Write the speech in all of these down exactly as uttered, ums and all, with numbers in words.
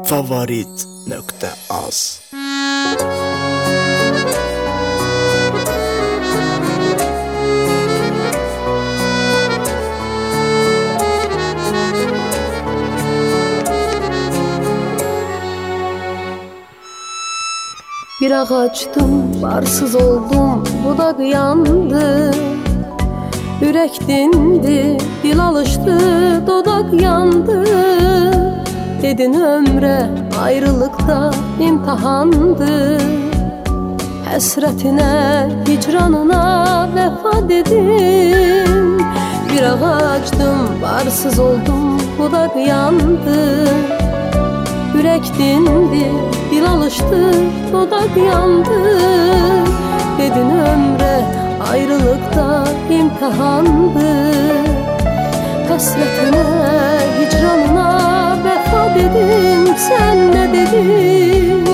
favorit nokta az. Bir ağaçdım, varsız oldum, budak yandı. Ürək dindi, dil alışdı, dodak yandı. Dedin ömre ayrılıkta imtihandı. Həsrətinə, hicranına vəfa dedim. Bir ağacdım, varsız oldum, budak yandı. Ürək dindi, dil alışdı, dodak yandı. Dedin ömre ayrılıkta imtihandı. Həsrətinə, hicranına vəfa dedim, sən nə dedin?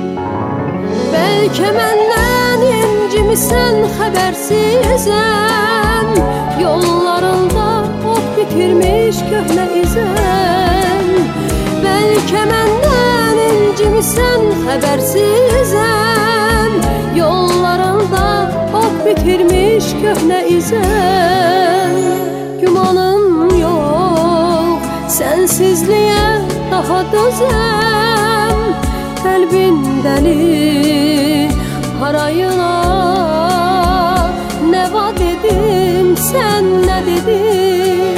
Bəlkə məndən incimisən, xəbərsizəm. Yollarında ot bitirmiş köhnə izəm. Bəlkə məndən incimisən, xəbərsizəm. Yollarında ot bitirmiş köhnə izəm. Gümanım yox, sənsizliyə daha dözəm. Qəlbin dəli, harayına nə va dedim, sən nə dedin?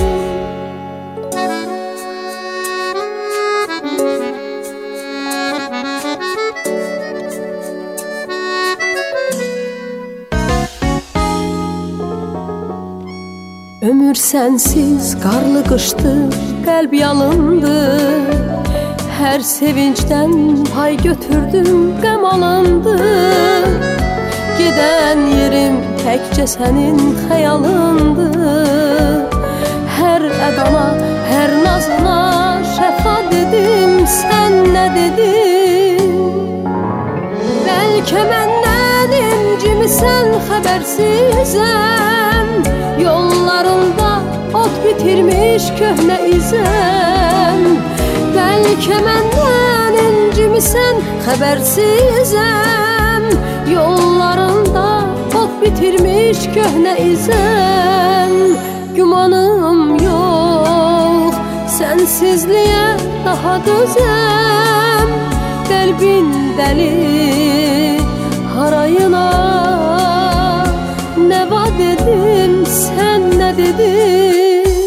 Ömür sənsiz, qarlı qışdı, qəlb yalındı. Hər sevincdən pay götürdüm, qəm alındı. Gedən yerim təkcə sənin xəyalındı. Hər ədana, hər nazına şəfa dedim, sən nə dedin? Bəlkə məndən incimisən, xəbərsizəm. Yollarında ot bitirmiş köhnə izəm. Bəlkə məndən incimisən, xəbərsizəm. Yollarında ot bitirmiş köhnə izəm. Gümanım yox, sənsizliyə daha dözəm. Qəlbin dəli, harayına nə va dedim, sən nə dedin?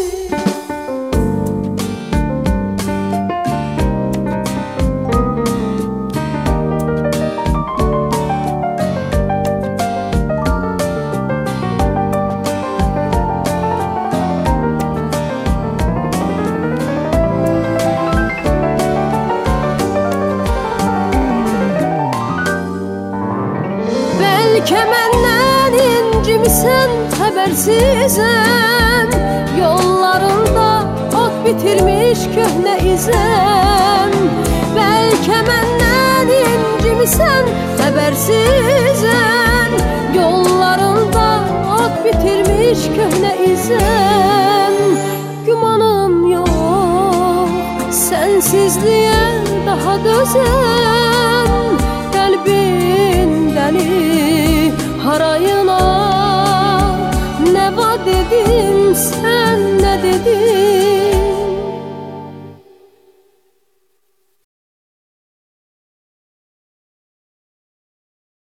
Bəlkə məndən incimisən, xəbərsizəm. Yollarında ot bitirmiş köhnə izəm. Bəlkə məndən incimisən, xəbərsizəm. Yollarında ot bitirmiş köhnə izəm. Gümanım yox, sənsizliyə daha dözəm. Qəlbin dəli, harayına nə va dedim, sən nə dedin?